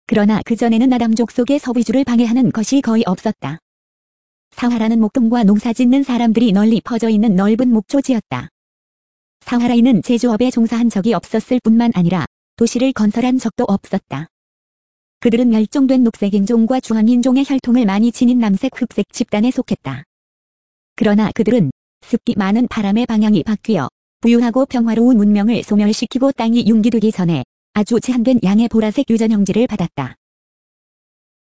그러나 그전에는 아담족 속의 서비주를 방해하는 것이 거의 없었다. 사하라는 목동과 농사짓는 사람들이 널리 퍼져있는 넓은 목초지였다. 사하라인은 제조업에 종사한 적이 없었을 뿐만 아니라 도시를 건설한 적도 없었다. 그들은 멸종된 녹색인종과 중앙인종의 혈통을 많이 지닌 남색 흑색 집단에 속했다. 그러나 그들은 습기 많은 바람의 방향이 바뀌어 부유하고 평화로운 문명을 소멸시키고 땅이 융기되기 전에 아주 제한된 양의 보라색 유전 형질을 받았다.